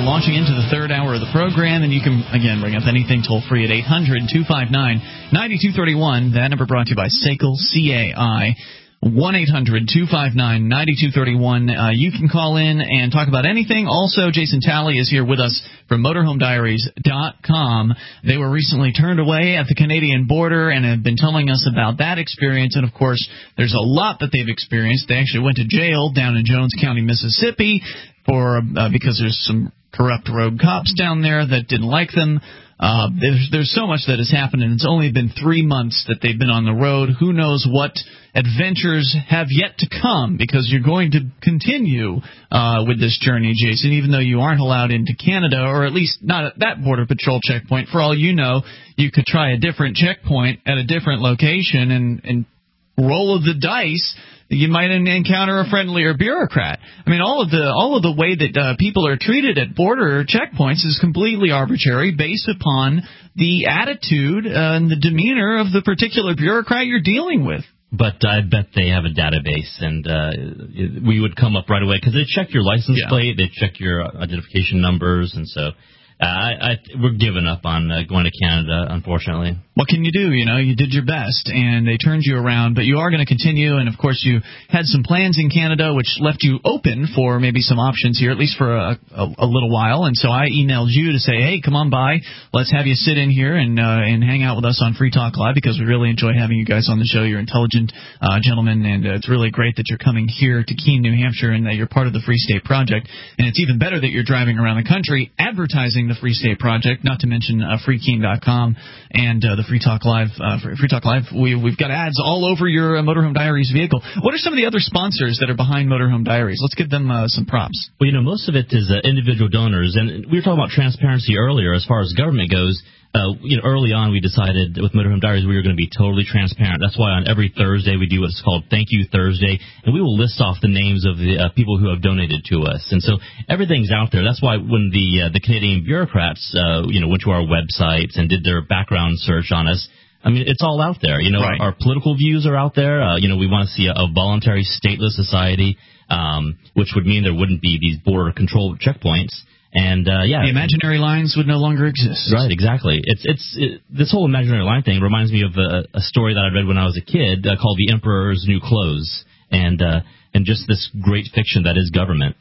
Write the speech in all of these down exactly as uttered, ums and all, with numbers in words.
launching into the third hour of the program, and you can, again, bring up anything toll-free at eight hundred, two five nine, nine two three one. That number brought to you by S A C L, C A I. one eight hundred, two five nine, nine two three one. Uh, you can call in and talk about anything. Also, Jason Talley is here with us from motorhome diaries dot com. They were recently turned away at the Canadian border and have been telling us about that experience. And, of course, there's a lot that they've experienced. They actually went to jail down in Jones County, Mississippi, for uh, because there's some corrupt rogue cops down there that didn't like them. Uh, there's, there's so much that has happened, and it's only been three months that they've been on the road. Who knows what adventures have yet to come, because you're going to continue uh, with this journey, Jason, even though you aren't allowed into Canada, or at least not at that Border Patrol checkpoint. For all you know, you could try a different checkpoint at a different location and, and roll of the dice. You might encounter a friendlier bureaucrat. I mean, all of the all of the way that uh, people are treated at border checkpoints is completely arbitrary, based upon the attitude uh, and the demeanor of the particular bureaucrat you're dealing with. But I bet they have a database, and uh, we would come up right away, because they check your license yeah. plate, they check your identification numbers, and so uh, I, I, we're giving up on uh, going to Canada, unfortunately. What can you do? You know, you did your best, and they turned you around, but you are going to continue, and, of course, you had some plans in Canada, which left you open for maybe some options here, at least for a, a, a little while, and so I emailed you to say, hey, come on by, let's have you sit in here and uh, and hang out with us on Free Talk Live, because we really enjoy having you guys on the show. You're intelligent uh, gentlemen, and uh, it's really great that you're coming here to Keene, New Hampshire, and that you're part of the Free State Project, and it's even better that you're driving around the country advertising the Free State Project, not to mention uh, free keene dot com and uh, the Free Talk Live. Uh, Free Talk Live, we, we've got ads all over your uh, Motorhome Diaries vehicle. What are some of the other sponsors that are behind Motorhome Diaries? Let's give them uh, some props. Well, you know, most of it is uh, individual donors, and we were talking about transparency earlier as far as government goes. Uh, you know, early on we decided with Motorhome Diaries we were going to be totally transparent. That's why on every Thursday we do what's called Thank You Thursday, and we will list off the names of the uh, people who have donated to us. And so everything's out there. That's why when the uh, the Canadian bureaucrats, uh, you know, went to our websites and did their background search on us, I mean, it's all out there. You know, right. our, our political views are out there. Uh, you know, we want to see a, a voluntary stateless society, um, which would mean there wouldn't be these border control checkpoints. And, uh, yeah. The imaginary lines would no longer exist. Right, exactly. It's, it's, it, this whole imaginary line thing reminds me of a, a story that I read when I was a kid uh, called The Emperor's New Clothes. And, uh, and just this great fiction that is government.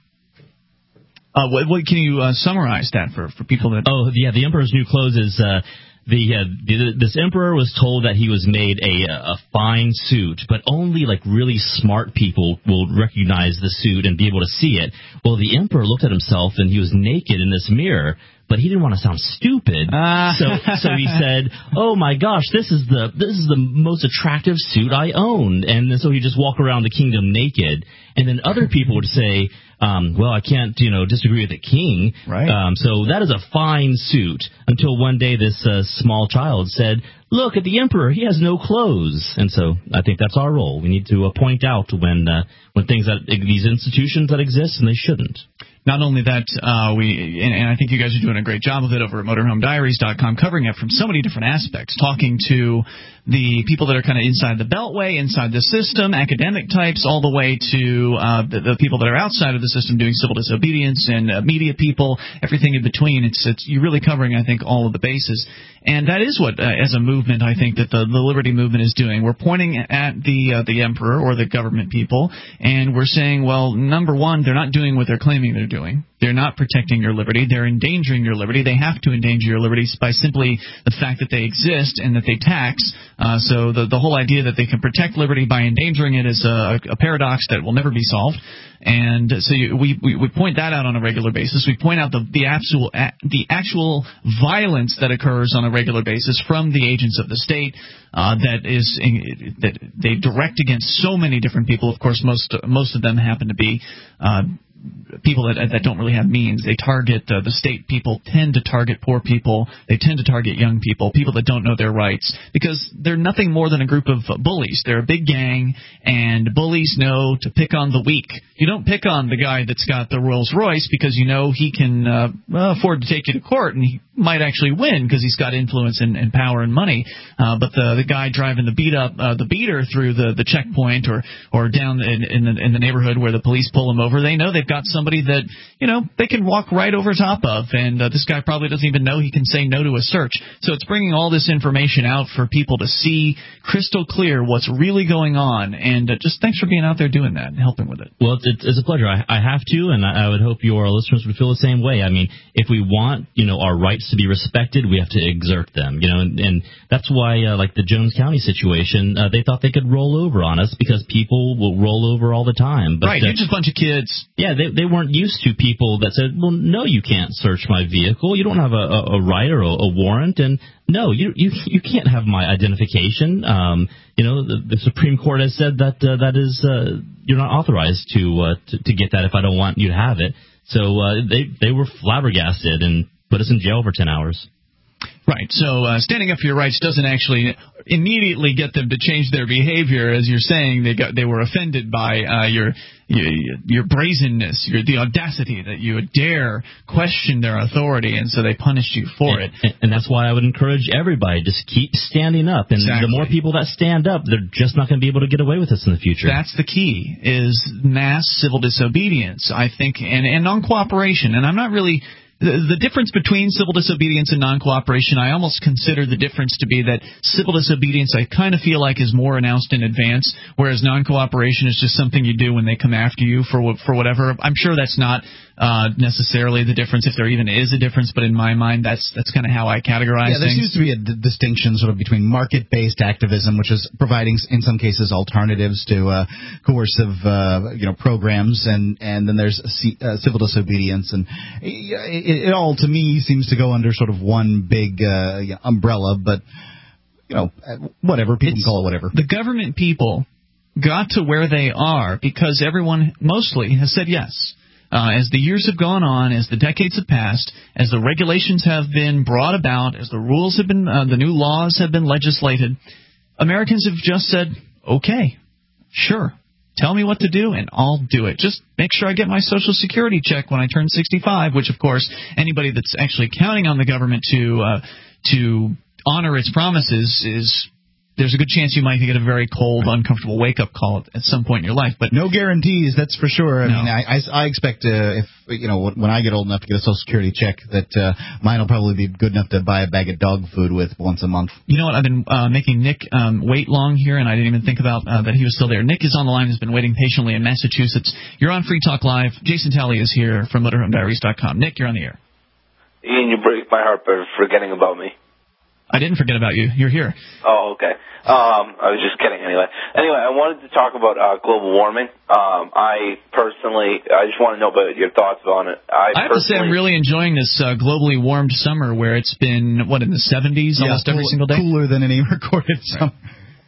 Uh, what, what can you uh, summarize that for, for people that... Oh, yeah, The Emperor's New Clothes is, uh, The, uh, the this emperor was told that he was made a a fine suit, but only like really smart people will recognize the suit and be able to see it. Well, the emperor looked at himself and he was naked in this mirror, but he didn't want to sound stupid. Uh. So so he said, "Oh my gosh, this is the this is the most attractive suit I own." And so he just walk around the kingdom naked. And then other people would say, Um, well, I can't, you know, disagree with the king. Right. Um, so that is a fine suit. Until one day this uh, small child said, look at the emperor. He has no clothes. And so I think that's our role. We need to uh, point out when uh, when things that these institutions that exist and they shouldn't. Not only that, uh, we and, and I think you guys are doing a great job of it over at motorhome diaries dot com, covering it from so many different aspects, talking to the people that are kind of inside the beltway, inside the system, academic types, all the way to uh, the, the people that are outside of the system doing civil disobedience and uh, media people, everything in between. It's, it's you're really covering, I think, all of the bases. And that is what, uh, as a movement, I think that the, the Liberty Movement is doing. We're pointing at the uh, the emperor or the government people, and we're saying, well, number one, they're not doing what they're claiming they're doing. They're not protecting your liberty. They're endangering your liberty. They have to endanger your liberties by simply the fact that they exist and that they tax. Uh, so the the whole idea that they can protect liberty by endangering it is a, a paradox that will never be solved. And so you, we, we we point that out on a regular basis. We point out the the actual the actual violence that occurs on a regular basis from the agents of the state uh, that is that they direct against so many different people. Of course, most most of them happen to be Uh, people that that don't really have means. They target uh, the state people tend to target poor people. They tend to target young people, people that don't know their rights, because they're nothing more than a group of bullies. They're a big gang, and bullies know to pick on the weak. You don't pick on the guy that's got the Rolls Royce because you know he can uh, well, afford to take you to court, and he might actually win because he's got influence and, and power and money. Uh, but the the guy driving the beat up uh, the beater through the, the checkpoint or or down in, in the in the neighborhood where the police pull him over, they know they've got somebody that you know they can walk right over top of, and uh, this guy probably doesn't even know he can say no to a search. So it's bringing all this information out for people to see crystal clear what's really going on. And uh, just thanks for being out there doing that and helping with it. Well, it's, it's a pleasure. I, I have to, and I, I would hope your listeners would feel the same way. I mean, if we want you know our rights to be respected, we have to exert them, you know, and, and that's why, uh, like the Jones County situation, uh, they thought they could roll over on us because people will roll over all the time. But, right, uh, you're just a bunch of kids. Yeah, they they weren't used to people that said, well, no, you can't search my vehicle. You don't have a, a, a right or a, a warrant, and no, you you you can't have my identification. Um, you know, the, the Supreme Court has said that uh, that is uh, you're not authorized to, uh, to to get that if I don't want you to have it. So uh, they they were flabbergasted and put us in jail for ten hours. Right. So uh, standing up for your rights doesn't actually immediately get them to change their behavior, as you're saying. They got they were offended by uh, your, your your brazenness, your the audacity that you would dare question their authority, and so they punished you for and, it. And, and that's why I would encourage everybody just keep standing up. And exactly. The more people that stand up, they're just not going to be able to get away with this in the future. That's the key: is mass civil disobedience. I think, and and non-cooperation. And I'm not really. The, the difference between civil disobedience and non-cooperation, I almost consider the difference to be that civil disobedience I kind of feel like is more announced in advance, whereas non-cooperation is just something you do when they come after you for for whatever. I'm sure that's not uh, necessarily the difference, if there even is a difference, but in my mind, that's that's kind of how I categorize yeah, there things. seems to be a d- distinction sort of between market-based activism, which is providing, in some cases, alternatives to uh, coercive uh, you know programs, and, and then there's c- uh, civil disobedience, and it, it all, to me, seems to go under sort of one big uh, you know, umbrella, but, you know, whatever, people it's, can call it whatever. The government people got to where they are because everyone mostly has said yes. Uh, as the years have gone on, as the decades have passed, as the regulations have been brought about, as the rules have been, uh, the new laws have been legislated, Americans have just said, okay, sure, tell me what to do and I'll do it. Just make sure I get my Social Security check when I turn sixty-five, which, of course, anybody that's actually counting on the government to uh, to honor its promises is... there's a good chance you might get a very cold, uncomfortable wake-up call at some point in your life. But no guarantees, that's for sure. I no. mean, I, I, I expect uh, if you know when I get old enough to get a Social Security check, that uh, mine will probably be good enough to buy a bag of dog food with once a month. You know what? I've been uh, making Nick um, wait long here, and I didn't even think about uh, that he was still there. Nick is on the line. Has been waiting patiently in Massachusetts. You're on Free Talk Live. Jason Talley is here from Motorhome Diaries dot com. Nick, you're on the air. Ian, you break my heart by forgetting about me. I didn't forget about you. You're here. Oh, okay. Um, I was just kidding anyway. Anyway, I wanted to talk about uh, global warming. Um, I personally, I just want to know about your thoughts on it. I, I have to say I'm really enjoying this uh, globally warmed summer where it's been, what, in the seventies yeah, almost cool, every single day? Cooler than any recorded right. summer.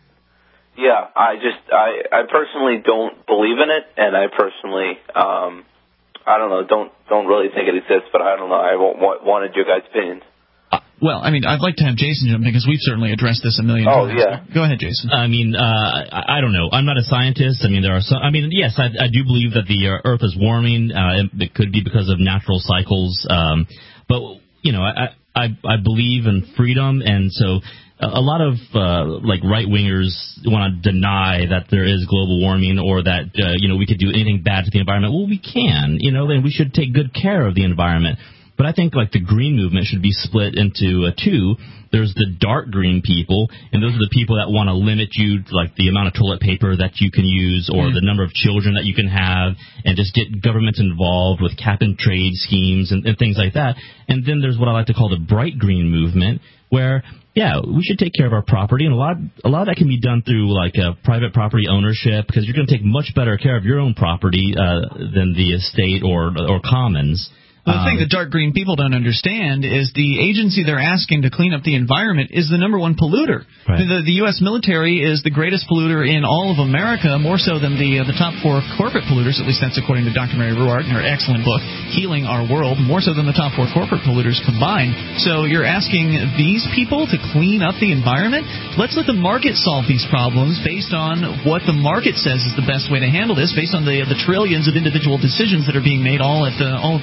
Yeah, I just, I, I personally don't believe in it, and I personally, um, I don't know, don't don't really think it exists, but I don't know. I w- wanted your guys' opinions. Well, I mean, I'd like to have Jason jump in because we've certainly addressed this a million oh, times. Oh, yeah. Go ahead, Jason. I mean, uh, I, I don't know. I'm not a scientist. I mean, there are some. I mean, yes, I, I do believe that the uh, Earth is warming. Uh, it, it could be because of natural cycles. Um, but, you know, I, I, I believe in freedom, and so a lot of uh, like right wingers want to deny that there is global warming or that uh, you know we could do anything bad to the environment. Well, we can, you know, and we should take good care of the environment. But I think like the green movement should be split into uh, two. There's the dark green people, and those are the people that want to limit you to like the amount of toilet paper that you can use or mm. the number of children that you can have, and just get government involved with cap and trade schemes and, and things like that. And then there's what I like to call the bright green movement, where yeah, we should take care of our property, and a lot a lot of that can be done through like a private property ownership, because you're going to take much better care of your own property uh, than the estate or or commons. Well, the thing that dark green people don't understand is the agency they're asking to clean up the environment is the number one polluter. Right. The, the U S military is the greatest polluter in all of America, more so than the uh, the top four corporate polluters. At least that's according to Doctor Mary Ruwart in her excellent book, Healing Our World, more so than the top four corporate polluters combined. So you're asking these people to clean up the environment? Let's let the market solve these problems based on what the market says is the best way to handle this, based on the the trillions of individual decisions that are being made all at the all at the same time.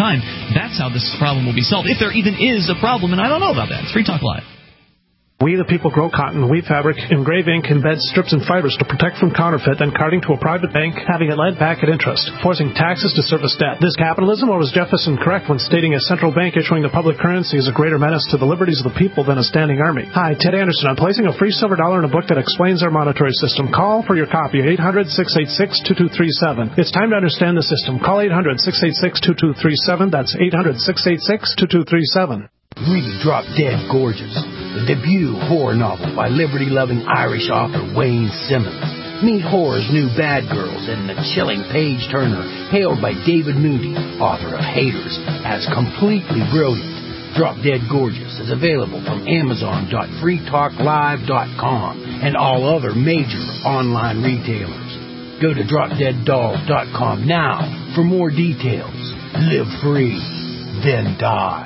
time. That's how this problem will be solved, if there even is a problem, and I don't know about that. It's Free Talk Live. We the people grow cotton, weave fabric, engrave ink, embed strips and fibers to protect from counterfeit, then carting to a private bank, having it lent back at interest, forcing taxes to service debt. This capitalism, or was Jefferson correct when stating a central bank issuing the public currency is a greater menace to the liberties of the people than a standing army? Hi, Ted Anderson. I'm placing a free silver dollar in a book that explains our monetary system. Call for your copy at eight hundred, six eight six, two two three seven. It's time to understand the system. Call eight hundred, six eight six, two two three seven. That's eight hundred, six eight six, two two three seven. Read Drop Dead Gorgeous, the debut horror novel by liberty-loving Irish author Wayne Simmons. Meet horror's new bad girls and the chilling Paige Turner, hailed by David Moody, author of Haters, as completely brilliant. Drop Dead Gorgeous is available from Amazon dot free talk live dot com and all other major online retailers. Go to drop dead dolls dot com now for more details. Live free, then die.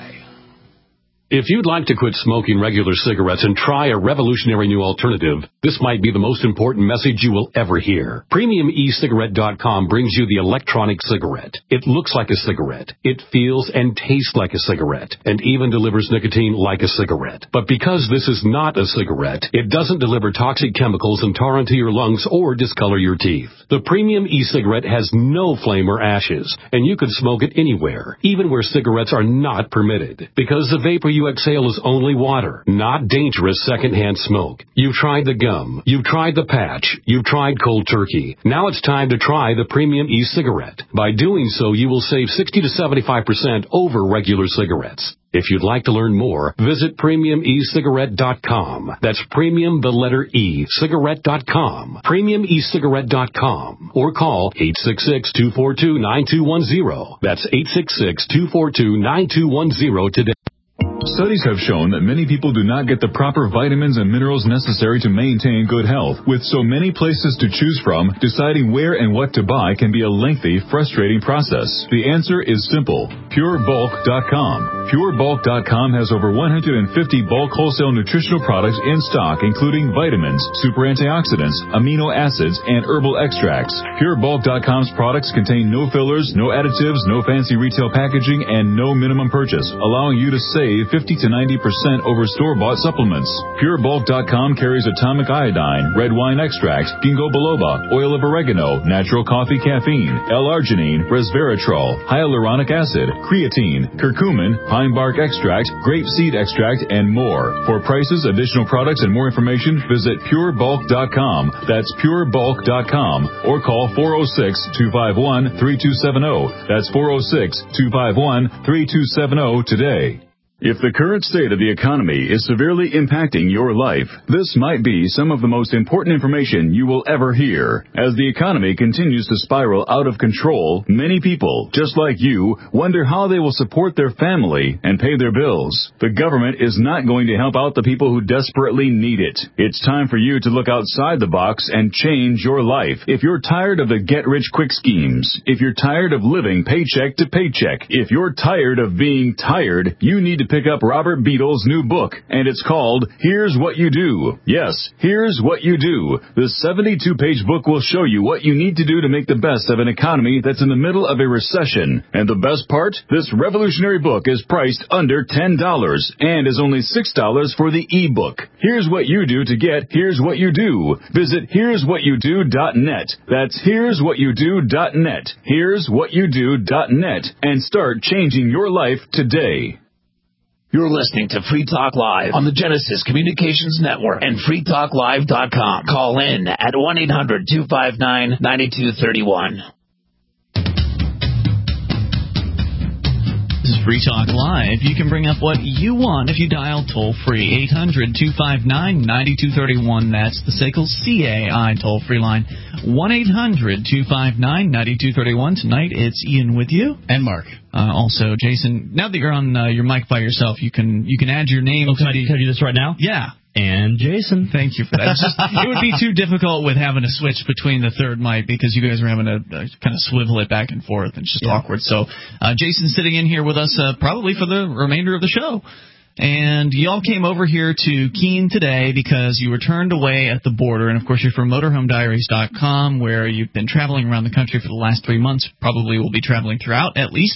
If you'd like to quit smoking regular cigarettes and try a revolutionary new alternative, this might be the most important message you will ever hear. Premium E Cigarette dot com brings you the electronic cigarette. It looks like a cigarette. It feels and tastes like a cigarette, and even delivers nicotine like a cigarette. But because this is not a cigarette, it doesn't deliver toxic chemicals and tar into your lungs or discolor your teeth. The Premium E-Cigarette has no flame or ashes, and you can smoke it anywhere, even where cigarettes are not permitted, because the vapor you exhale is only water, not dangerous secondhand smoke. You've tried the gum, you've tried the patch, you've tried cold turkey. Now it's time to try the Premium E-Cigarette. By doing so, you will save sixty to seventy-five percent over regular cigarettes. If you'd like to learn more, visit premium e cigarette dot com. That's premium, the letter E, cigarette dot com. premium e cigarette dot com. Or call eight six six, two four two, nine two one zero. That's eight six six, two four two, nine two one zero today. Studies have shown that many people do not get the proper vitamins and minerals necessary to maintain good health. With so many places to choose from, deciding where and what to buy can be a lengthy, frustrating process. The answer is simple. pure bulk dot com. pure bulk dot com has over one hundred fifty bulk wholesale nutritional products in stock, including vitamins, super antioxidants, amino acids, and herbal extracts. pure bulk dot com's products contain no fillers, no additives, no fancy retail packaging, and no minimum purchase, allowing you to save fifty to ninety percent over store-bought supplements. pure bulk dot com carries atomic iodine, red wine extract, ginkgo biloba, oil of oregano, natural coffee caffeine, L-arginine, resveratrol, hyaluronic acid, creatine, curcumin, pine bark extract, grape seed extract, and more. For prices, additional products, and more information, visit pure bulk dot com. That's pure bulk dot com. Or call four oh six, two five one, three two seven oh. That's four oh six, two five one, three two seven oh today. If the current state of the economy is severely impacting your life, this might be some of the most important information you will ever hear. As the economy continues to spiral out of control, many people, just like you, wonder how they will support their family and pay their bills. The government is not going to help out the people who desperately need it. It's time for you to look outside the box and change your life. If you're tired of the get-rich-quick schemes, if you're tired of living paycheck to paycheck, if you're tired of being tired, you need to pick up Robert Beadle's new book, and it's called Here's What You Do. Yes, Here's What You Do. The seventy-two page book will show you what you need to do to make the best of an economy that's in the middle of a recession. And the best part? This revolutionary book is priced under ten dollars and is only six dollars for the e-book. Here's what you do to get Here's What You Do. Visit here's what you do dot net. That's here's what you do dot net. here's what you do dot net, and start changing your life today. You're listening to Free Talk Live on the Genesis Communications Network and free talk live dot com. Call in at one eight hundred, two five nine, nine two three one. This is Free Talk Live. You can bring up what you want if you dial toll-free. eight hundred, two five nine, nine two three one. That's the S A C L C A I toll-free line. one eight hundred, two five nine, nine two three one. Tonight, it's Ian with you. And Mark. Uh, also, Jason, now that you're on uh, your mic by yourself, you can you can add your name. Oh, can to I, the... can I do this right now? Yeah. And Jason. Thank you for that. It's just, it would be too difficult with having to switch between the third mic because you guys are having to uh, kind of swivel it back and forth. It's just yeah. awkward. So uh, Jason's sitting in here with us uh, probably for the remainder of the show. And y'all came over here to Keene today because you were turned away at the border. And, of course, you're from motorhome diaries dot com, where you've been traveling around the country for the last three months, probably will be traveling throughout at least.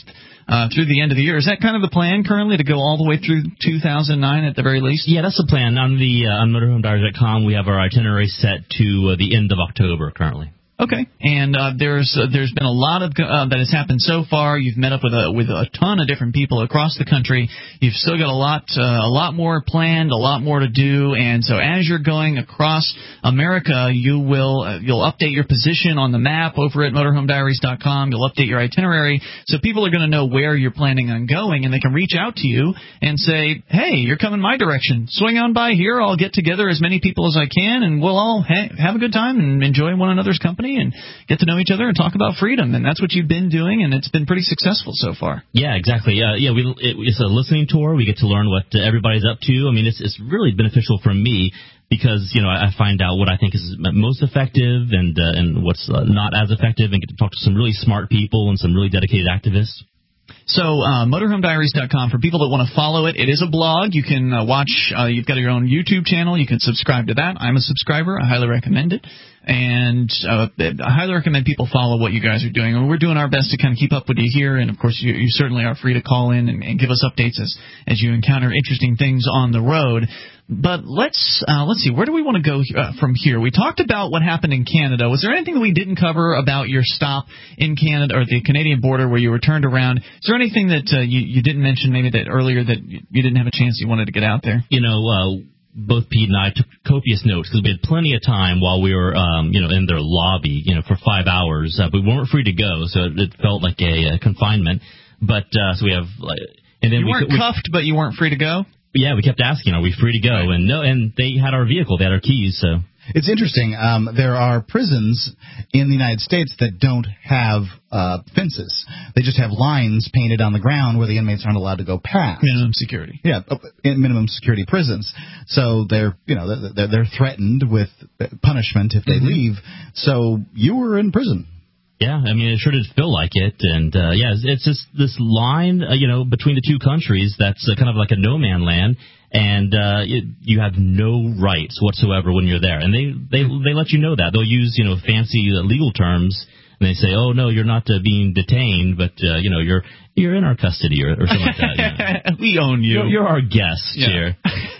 uh, through the end of the year. Is that kind of the plan currently, to go all the way through two thousand nine at the very least? Yeah, that's the plan. On the uh, on motorhome diaries dot com, we have our itinerary set to uh, the end of October currently. Okay, and uh, there's uh, there's been a lot of uh, that has happened so far. You've met up with a with a ton of different people across the country. You've still got a lot uh, a lot more planned, a lot more to do. And so as you're going across America, you will uh, you'll update your position on the map over at motorhome diaries dot com. You'll update your itinerary, so people are going to know where you're planning on going, and they can reach out to you and say, "Hey, you're coming my direction. Swing on by here. I'll get together as many people as I can, and we'll all ha- have a good time and enjoy one another's company and get to know each other and talk about freedom." And that's what you've been doing, and it's been pretty successful so far. Yeah, exactly. Uh, yeah, we, it, it's a listening tour. We get to learn what uh, everybody's up to. I mean, it's it's really beneficial for me because, you know, I find out what I think is most effective and uh, and what's uh, not as effective, and get to talk to some really smart people and some really dedicated activists. So, uh, motorhome diaries dot com, for people that want to follow it, it is a blog. You can uh, watch, uh, you've got your own YouTube channel. You can subscribe to that. I'm a subscriber. I highly recommend it. And uh, I highly recommend people follow what you guys are doing. And we're doing our best to kind of keep up with you here. And, of course, you, you certainly are free to call in and, and give us updates as, as you encounter interesting things on the road. But let's uh, let's see, where do we want to go uh, from here? We talked about what happened in Canada. Was there anything that we didn't cover about your stop in Canada or the Canadian border where you were turned around? Is there anything that uh, you, you didn't mention maybe that earlier that you didn't have a chance you wanted to get out there? You know, uh, both Pete and I took copious notes because we had plenty of time while we were, um, you know, in their lobby, you know, for five hours. Uh, we weren't free to go, so it felt like a, a confinement. But uh, so we have, like, and then you we weren't we, cuffed, but you weren't free to go. Yeah, we kept asking, are we free to go? Right. And no, and they had our vehicle, they had our keys, so. It's interesting. Um, there are prisons in the United States that don't have uh, fences. They just have lines painted on the ground where the inmates aren't allowed to go past. Minimum security. Yeah, in minimum security prisons. So they're, you know, they're, they're threatened with punishment if they mm-hmm. leave. So you were in prison. Yeah, I mean, it sure did feel like it, and uh, yeah, it's, it's just this line, uh, you know, between the two countries that's uh, kind of like a no man land, and uh, it, you have no rights whatsoever when you're there, and they they they let you know that. They'll use, you know, fancy uh, legal terms, and they say, oh no, you're not uh, being detained, but uh, you know, you're you're in our custody or, or something like that. You know. We own you. You're, you're our guest yeah. here.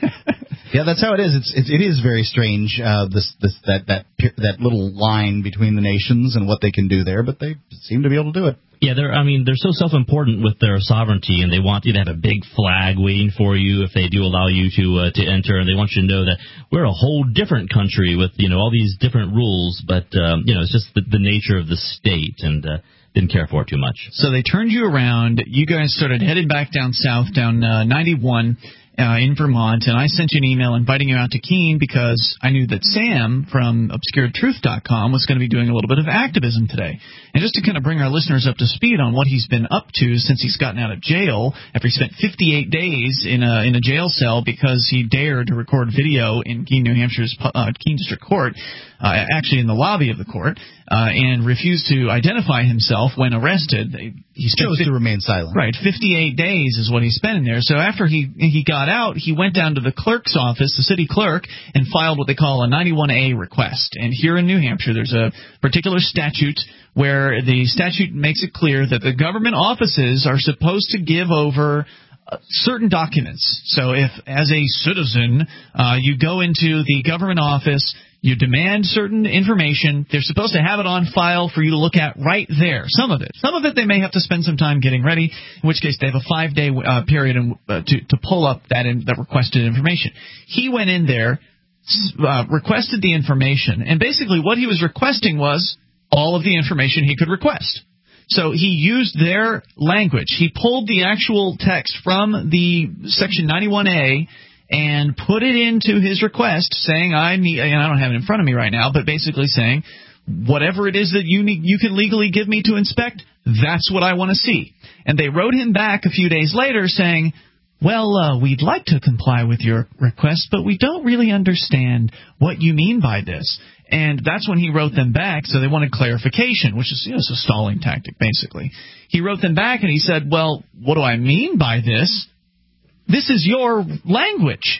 Yeah, that's how it is. It's, it's it is very strange. Uh, this this that that that little line between the nations and what they can do there, but they seem to be able to do it. Yeah, they're. I mean, they're so self-important with their sovereignty, and they want you to have a big flag waiting for you if they do allow you to uh, to enter, and they want you to know that we're a whole different country with, you know, all these different rules. But um, you know, it's just the, the nature of the state, and uh, didn't care for it too much. So they turned you around. You guys started headed back down south, down uh, ninety-one. Uh, in Vermont, and I sent you an email inviting you out to Keene because I knew that Sam from obscured truth dot com was going to be doing a little bit of activism today. And just to kind of bring our listeners up to speed on what he's been up to since he's gotten out of jail, after he spent fifty-eight days in a in a jail cell because he dared to record video in Keene, New Hampshire's uh, Keene District Court, uh, actually in the lobby of the court, uh, and refused to identify himself when arrested. He chose to remain silent. Right, fifty-eight days is what he spent in there. So after he he got out, he went down to the clerk's office, the city clerk, and filed what they call a ninety-one A request. And here in New Hampshire, there's a particular statute where the statute makes it clear that the government offices are supposed to give over uh, certain documents. So if, as a citizen, uh, you go into the government office, you demand certain information, they're supposed to have it on file for you to look at right there. Some of it. Some of it they may have to spend some time getting ready, in which case they have a five-day uh, period in, uh, to, to pull up that, in, that requested information. He went in there, uh, requested the information, and basically what he was requesting was all of the information he could request. So he used their language. He pulled the actual text from the Section ninety-one A and put it into his request, saying, I need, and I don't have it in front of me right now, but basically saying, whatever it is that you need, you can legally give me to inspect, that's what I want to see. And they wrote him back a few days later saying, well, uh, we'd like to comply with your request, but we don't really understand what you mean by this. And that's when he wrote them back, so they wanted clarification, which is, you know, it's a stalling tactic, basically. He wrote them back and he said, well, what do I mean by this? This is your language.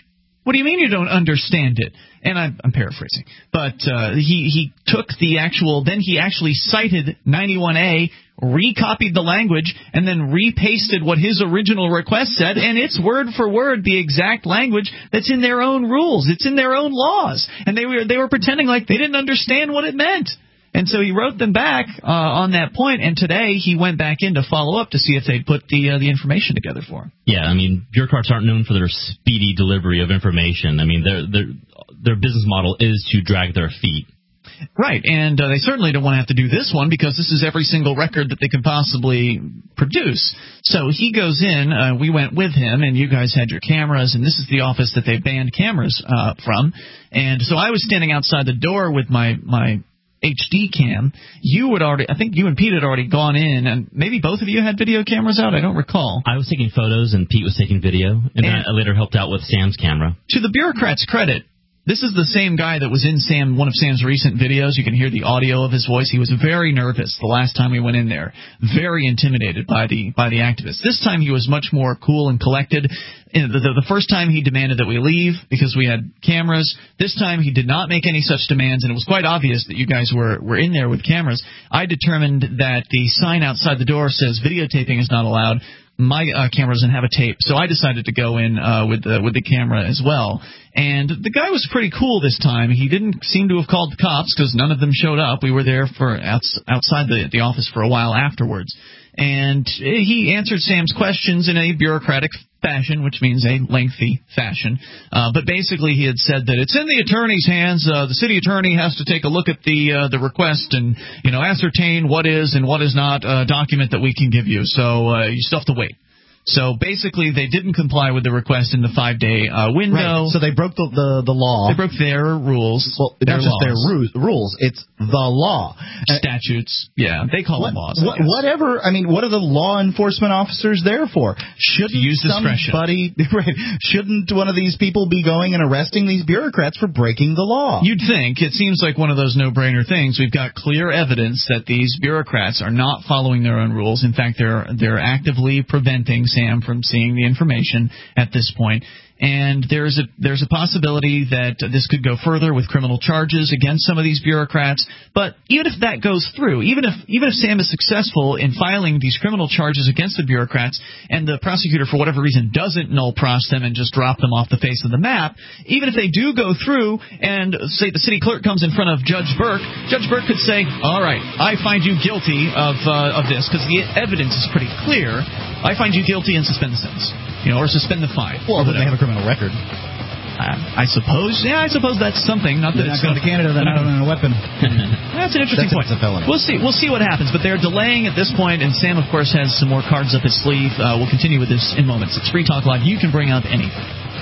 What do you mean you don't understand it? And I'm, I'm paraphrasing. But uh, he, he took the actual, then he actually cited ninety-one A, recopied the language, and then repasted what his original request said, and it's word for word the exact language that's in their own rules. It's in their own laws. And they were, they were pretending like they didn't understand what it meant. And so he wrote them back uh, on that point, and today he went back in to follow up to see if they'd put the uh, the information together for him. Yeah, I mean, bureaucrats aren't known for their speedy delivery of information. I mean, their their their business model is to drag their feet. Right, and uh, they certainly don't want to have to do this one because this is every single record that they could possibly produce. So he goes in, uh, we went with him, and you guys had your cameras, and this is the office that they banned cameras uh, from. And so I was standing outside the door with my, my H D cam. You had already, I think you and Pete had already gone in, and maybe both of you had video cameras out. I don't recall. I was taking photos, and Pete was taking video, and, and I later helped out with Sam's camera. To the bureaucrats' credit, this is the same guy that was in Sam, one of Sam's recent videos. You can hear the audio of his voice. He was very nervous the last time we went in there, very intimidated by the by the activists. This time he was much more cool and collected. The, the, the first time he demanded that we leave because we had cameras. This time he did not make any such demands, and it was quite obvious that you guys were, were in there with cameras. I determined that the sign outside the door says videotaping is not allowed. My uh, camera doesn't have a tape, so I decided to go in uh, with the with the camera as well. And the guy was pretty cool this time. He didn't seem to have called the cops because none of them showed up. We were there for outs- outside the the office for a while afterwards. And he answered Sam's questions in a bureaucratic fashion, which means a lengthy fashion. Uh, but basically he had said that it's in the attorney's hands. Uh, the city attorney has to take a look at the uh, the request and, you know, ascertain what is and what is not a document that we can give you. So uh, you still have to wait. So basically, they didn't comply with the request in the five-day uh, window. Right. So they broke the, the, the law. They broke their rules. Well, their not just laws. their ru- rules. It's the law. Statutes. Yeah, they call what, them laws. What, whatever. I mean, what are the law enforcement officers there for? Shouldn't use discretion. Somebody, right, shouldn't one of these people be going and arresting these bureaucrats for breaking the law? You'd think. It seems like one of those no-brainer things. We've got clear evidence that these bureaucrats are not following their own rules. In fact, they're they're actively preventing Sam from seeing the information at this point. And there's a there's a possibility that this could go further with criminal charges against some of these bureaucrats. But even if that goes through, even if even if Sam is successful in filing these criminal charges against the bureaucrats, and the prosecutor for whatever reason doesn't null pros them and just drop them off the face of the map, even if they do go through and say the city clerk comes in front of Judge Burke, Judge Burke could say, "All right, I find you guilty of uh, of this because the evidence is pretty clear. I find you guilty and suspend the sentence." You know, or suspend the fine. Well, but they have a criminal record. Uh, I suppose. Yeah, I suppose that's something. Not that they're it's not going to Canada. They're not owning a weapon. That's an interesting that's point. A felony. We'll see. We'll see what happens. But they're delaying at this point, and Sam, of course, has some more cards up his sleeve. Uh, we'll continue with this in moments. It's Free Talk Live. You can bring up anything.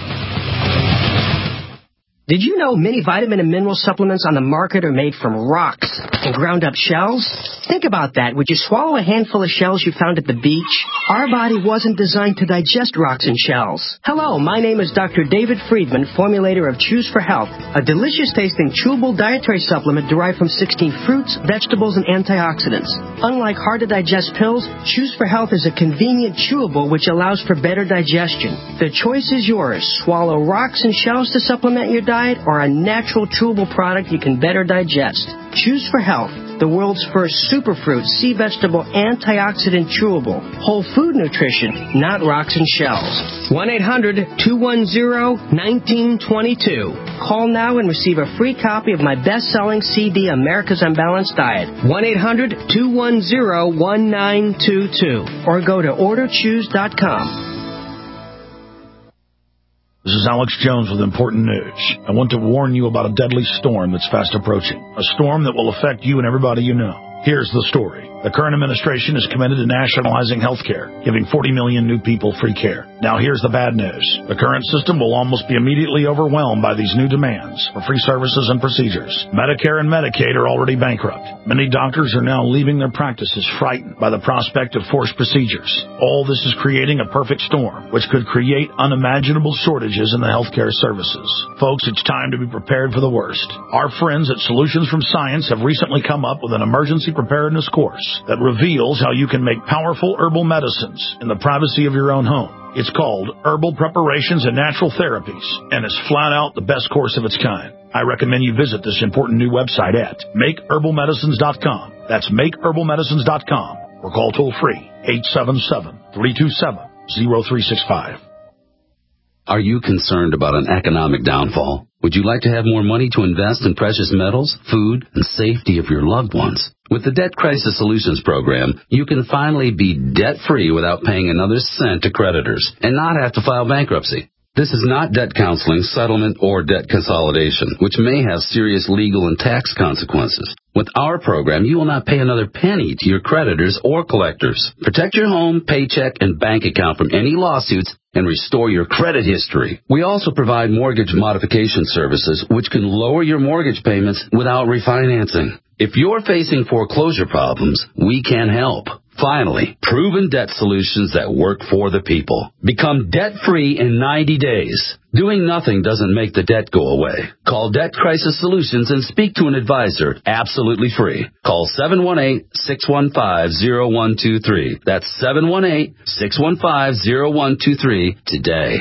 Did you know many vitamin and mineral supplements on the market are made from rocks and ground up shells? Think about that. Would you swallow a handful of shells you found at the beach? Our body wasn't designed to digest rocks and shells. Hello, my name is Doctor David Friedman, formulator of Choose for Health, a delicious-tasting chewable dietary supplement derived from sixteen fruits, vegetables, and antioxidants. Unlike hard-to-digest pills, Choose for Health is a convenient chewable which allows for better digestion. The choice is yours. Swallow rocks and shells to supplement your diet, or a natural chewable product you can better digest. Choose for Health, the world's first superfruit, sea vegetable, antioxidant chewable. Whole food nutrition, not rocks and shells. one eight hundred two one zero one nine two two. Call now and receive a free copy of my best-selling C D, America's Unbalanced Diet. one eight hundred two one zero one nine two two. Or go to order choose dot com. This is Alex Jones with important news. I want to warn you about a deadly storm that's fast approaching. A storm that will affect you and everybody you know. Here's the story. The current administration is committed to nationalizing health care, giving forty million new people free care. Now here's the bad news. The current system will almost be immediately overwhelmed by these new demands for free services and procedures. Medicare and Medicaid are already bankrupt. Many doctors are now leaving their practices frightened by the prospect of forced procedures. All this is creating a perfect storm, which could create unimaginable shortages in the healthcare services. Folks, it's time to be prepared for the worst. Our friends at Solutions from Science have recently come up with an emergency preparedness course. that reveals how you can make powerful herbal medicines in the privacy of your own home. It's called Herbal Preparations and Natural Therapies, and it's flat out the best course of its kind. I recommend you visit this important new website at make herbal medicines dot com. That's make herbal medicines dot com, or call toll-free eight seven seven, three two seven, zero three six five. Are you concerned about an economic downfall? Would you like to have more money to invest in precious metals, food, and safety of your loved ones? With the Debt Crisis Solutions Program, you can finally be debt-free without paying another cent to creditors and not have to file bankruptcy. This is not debt counseling, settlement, or debt consolidation, which may have serious legal and tax consequences. With our program, you will not pay another penny to your creditors or collectors. Protect your home, paycheck, and bank account from any lawsuits and restore your credit history. We also provide mortgage modification services, which can lower your mortgage payments without refinancing. If you're facing foreclosure problems, we can help. Finally, proven debt solutions that work for the people. Become debt-free in ninety days. Doing nothing doesn't make the debt go away. Call Debt Crisis Solutions and speak to an advisor absolutely free. Call seven one eight, six one five, zero one two three. That's seven one eight, six one five, zero one two three today.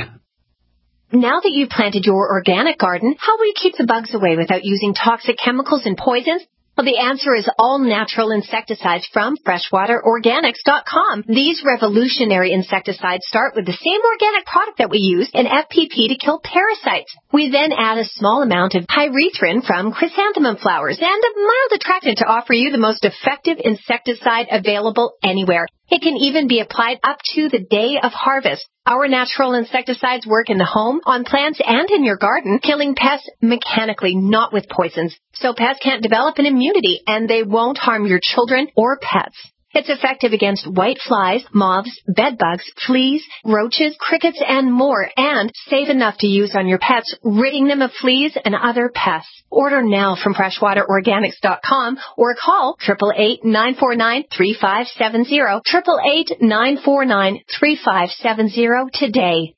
Now that you've planted your organic garden, how will you keep the bugs away without using toxic chemicals and poisons? Well, the answer is all natural insecticides from freshwater organics dot com. These revolutionary insecticides start with the same organic product that we use in F P P to kill parasites. We then add a small amount of pyrethrin from chrysanthemum flowers and a mild attractant to offer you the most effective insecticide available anywhere. It can even be applied up to the day of harvest. Our natural insecticides work in the home, on plants, and in your garden, killing pests mechanically, not with poisons. So pests can't develop an immunity, and they won't harm your children or pets. It's effective against white flies, moths, bedbugs, fleas, roaches, crickets, and more, and safe enough to use on your pets, ridding them of fleas and other pests. Order now from freshwater organics dot com or call eight eight eight, nine four nine, three five seven zero, eight eight eight, nine four nine, three five seven zero today.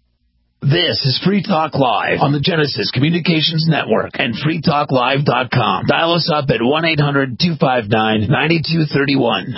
This is Free Talk Live on the Genesis Communications Network and free talk live dot com. Dial us up at one eight hundred, two five nine, nine two three one.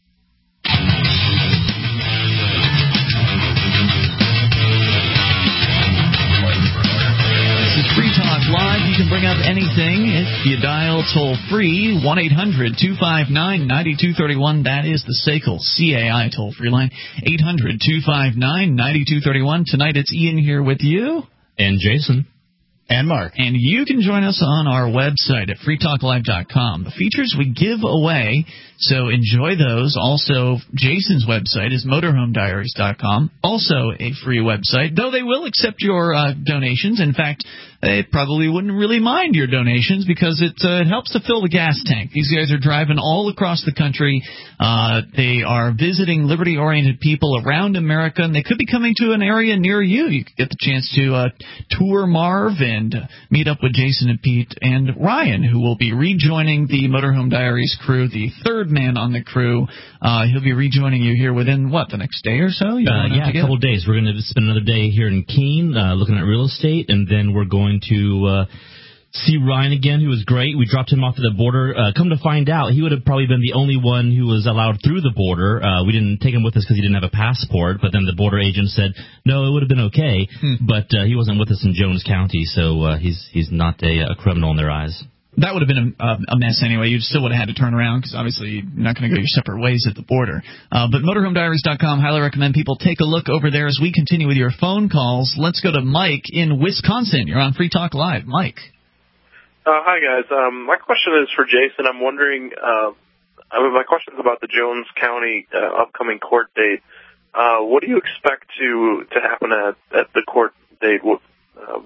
This is Free Talk Live. You can bring up anything if you dial toll-free one eight hundred, two five nine, nine two three one. That is the S A C L C A I toll-free line, eight hundred, two five nine, nine two three one. Tonight it's Ian here with you. And Jason. And Mark. And you can join us on our website at free talk live dot com. The features we give away, so enjoy those. Also, Jason's website is motorhome diaries dot com, also a free website, though they will accept your uh, donations. In fact, they probably wouldn't really mind your donations because it, uh, it helps to fill the gas tank. These guys are driving all across the country. Uh, they are visiting liberty-oriented people around America, and they could be coming to an area near you. You could get the chance to uh, tour Marv and uh, meet up with Jason and Pete and Ryan, who will be rejoining the Motorhome Diaries crew, the third man on the crew. Uh, he'll be rejoining you here within, what, the next day or so? You uh, yeah, a couple of days. We're going to spend another day here in Keene uh, looking at real estate, and then we're going to uh, see Ryan again, who was great. We dropped him off at the border. Uh, come to find out, he would have probably been the only one who was allowed through the border. Uh, we didn't take him with us because he didn't have a passport, but then the border agent said, no, it would have been okay, hmm. but uh, he wasn't with us in Jones County, so uh, he's he's not a, a criminal in their eyes. That would have been a, a mess anyway. You still would have had to turn around because obviously you're not going to go your separate ways at the border. Uh, but motorhome diaries dot com, highly recommend people take a look over there as we continue with your phone calls. Let's go to Mike in Wisconsin. You're on Free Talk Live. Mike. Uh, hi, guys. Um, my question is for Jason. I'm wondering, uh, I mean, my question is about the Jones County uh, upcoming court date. Uh, what do you expect to, to happen at, at the court date? What, uh,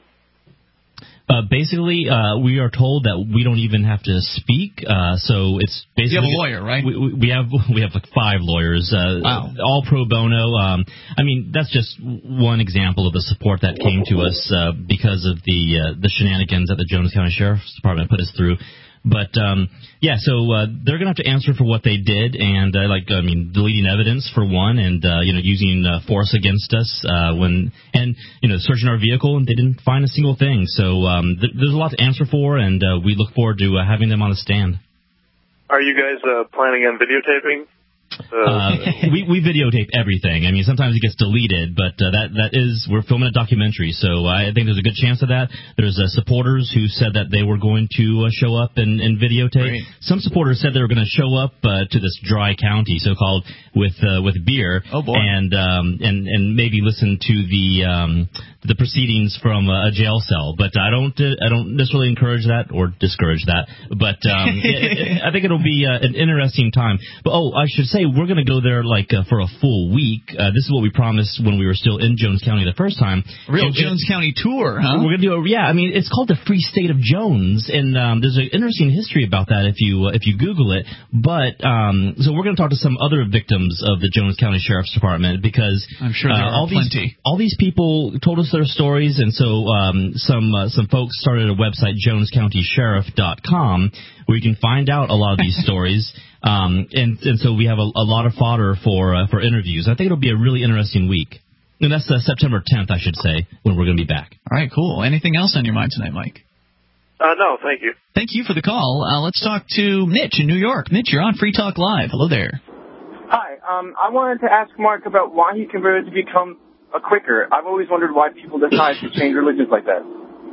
Uh, basically, uh, we are told that we don't even have to speak. Uh, so it's basically. You have a lawyer, right? We, we have we have like five lawyers. Uh, wow. All pro bono. Um, I mean, that's just one example of the support that came to us uh, because of the uh, the shenanigans that the Jones County Sheriff's Department put us through. But, um, yeah, so uh, they're going to have to answer for what they did and, uh, like, I mean, deleting evidence for one and, uh, you know, using uh, force against us uh, when, and, you know, searching our vehicle and they didn't find a single thing. So um, th- there's a lot to answer for, and uh, we look forward to uh, having them on the stand. are you guys uh, planning on videotaping? Uh, we we videotape everything. I mean, sometimes it gets deleted, but uh, that that is we're filming a documentary, so I think there's a good chance of that. There's uh, supporters who said that they were going to uh, show up and, and videotape. Great. Some supporters said they were going to show up uh, to this dry county, so-called, with uh, with beer, oh boy, and um, and and maybe listen to the um, the proceedings from a jail cell. But I don't uh, I don't necessarily encourage that or discourage that. But um, it, it, I think it'll be uh, an interesting time. But oh, I should say, we're going to go there like uh, for a full week. Uh, this is what we promised when we were still in Jones County the first time. Real and, Jones County tour, huh? We're going to do a, yeah, I mean, it's called the Free State of Jones, and um, there's an interesting history about that if you uh, if you Google it. But um, so we're going to talk to some other victims of the Jones County Sheriff's Department, because I'm sure there uh, are all plenty. These, all these people told us their stories, and so um, some uh, some folks started a website, jones county sheriff dot com, where you can find out a lot of these stories. Um, and, and so we have a, a lot of fodder for uh, for interviews. I think it'll be a really interesting week. And that's uh, September tenth, I should say, when we're going to be back. All right, cool. Anything else on your mind tonight, Mike? Uh, no, thank you. Thank you for the call. Uh, let's talk to Mitch in New York. Mitch, you're on Free Talk Live. Hello there. Hi. Um, I wanted to ask Mark about why he converted to become a Quaker. I've always wondered why people decide to change religions like that.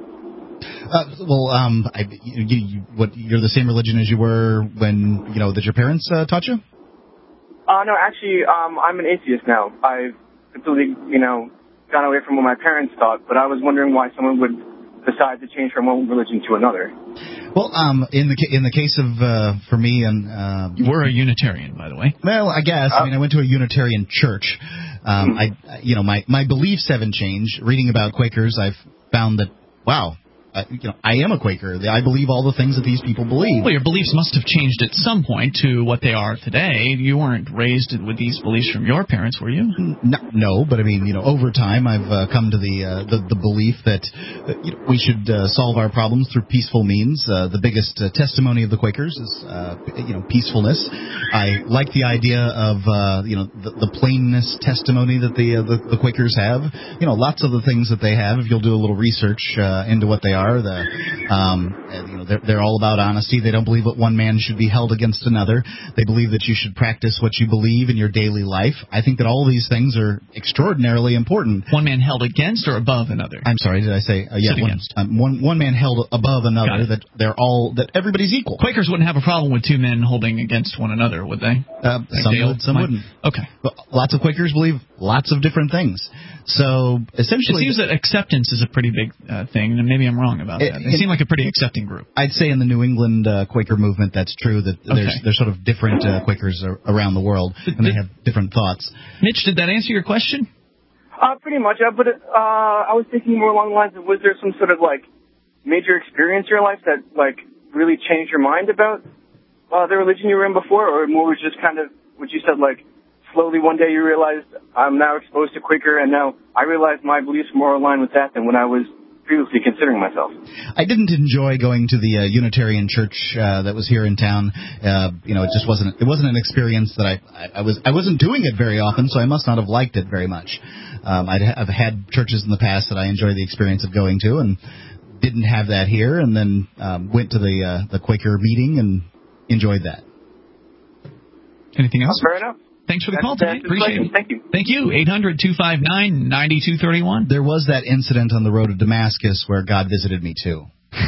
Uh, well, um, I, you, you, what, you're the same religion as you were when, you know, that your parents uh, taught you? Uh, no, actually, um, I'm an atheist now. I've completely, you know, gone away from what my parents thought, but I was wondering why someone would decide to change from one religion to another. Well, um, in the in the case of uh, for me, and uh, you were a Unitarian, by the way. Well, I guess. Uh, I mean, I went to a Unitarian church. Um, hmm. I, you know, my my beliefs haven't changed. Reading about Quakers, I've found that wow. Uh, you know, I am a Quaker. I believe all the things that these people believe. Well, your beliefs must have changed at some point to what they are today. You weren't raised with these beliefs from your parents, were you? No, no but I mean, you know, over time I've uh, come to the, uh, the the belief that uh, you know, we should uh, solve our problems through peaceful means. Uh, the biggest uh, testimony of the Quakers is, uh, you know, peacefulness. I like the idea of, uh, you know, the, the plainness testimony that the, uh, the the Quakers have. You know, lots of the things that they have. If you'll do a little research uh, into what they are. The, um, you know, they're, they're all about honesty. They don't believe that one man should be held against another. They believe that you should practice what you believe in your daily life. I think that all of these things are extraordinarily important. One man held against or above another? I'm sorry, did I say? Uh, yeah, one, um, one one man held above another. That they're all that everybody's equal. Quakers wouldn't have a problem with two men holding against one another, would they? Uh, like some would, some wouldn't. Okay. But lots of Quakers believe lots of different things. So essentially, it seems that acceptance is a pretty big uh, thing, and maybe I'm wrong about that. They seem like a pretty accepting group. I'd say in the New England uh, Quaker movement, that's true. That okay. there's there's sort of different uh, Quakers are around the world, and they have different thoughts. Mitch, did that answer your question? Uh, pretty much. Uh, but uh, I was thinking more along the lines of, was there some sort of like major experience in your life that like really changed your mind about uh, the religion you were in before, or more was just kind of what you said, like. Slowly one day you realized I'm now exposed to Quaker, and now I realize my beliefs are more aligned with that than when I was previously considering myself. I didn't enjoy going to the uh, Unitarian church uh, that was here in town. Uh, you know, it just wasn't it wasn't an experience that I, I I was I wasn't doing it very often, so I must not have liked it very much. Um, I'd, I've had churches in the past that I enjoyed the experience of going to, and didn't have that here, and then um, went to the uh, the Quaker meeting and enjoyed that. Anything else? Fair enough. Thanks for the That's, call tonight. Appreciate it. Thank you. Thank you. eight hundred two five nine nine two three one. There was that incident on the road to Damascus where God visited me, too.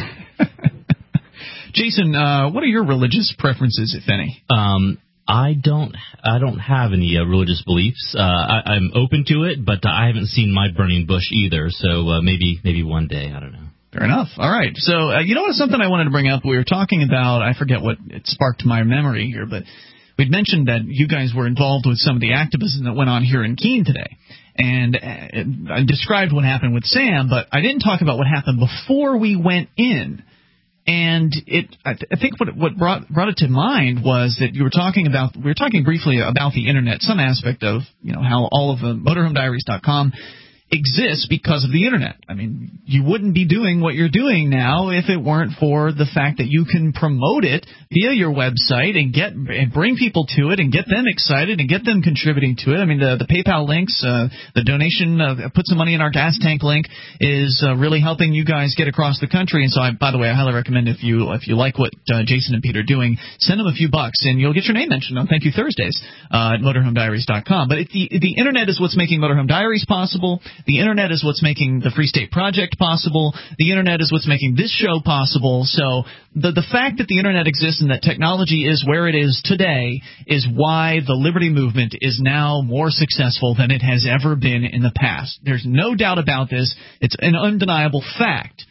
Jason, uh, what are your religious preferences, if any? Um, I don't I don't have any uh, religious beliefs. Uh, I, I'm open to it, but I haven't seen my burning bush either, so uh, maybe maybe one day. I don't know. Fair enough. All right. So, uh, you know what? Something I wanted to bring up. We were talking about, I forget what it sparked my memory here, but we'd mentioned that you guys were involved with some of the activism that went on here in Keene today. And uh, I described what happened with Sam, but I didn't talk about what happened before we went in. And it, I, th- I think what what brought brought it to mind was that you were talking about, we were talking briefly about the internet, some aspect of, you know, how all of the motorhome diaries dot com exists because of the internet. I mean, you wouldn't be doing what you're doing now if it weren't for the fact that you can promote it via your website and get and bring people to it and get them excited and get them contributing to it. I mean, the, the PayPal links, uh, the donation, uh, put some money in our gas tank link is uh, really helping you guys get across the country. And so, I, by the way, I highly recommend if you if you like what uh, Jason and Pete are doing, send them a few bucks and you'll get your name mentioned on Thank You Thursdays uh, at motorhome diaries dot com. But it, the the internet is what's making Motorhome Diaries possible. The internet is what's making the Free State Project possible. The internet is what's making this show possible. So the the fact that the internet exists and that technology is where it is today is why the liberty movement is now more successful than it has ever been in the past. There's no doubt about this. It's an undeniable fact.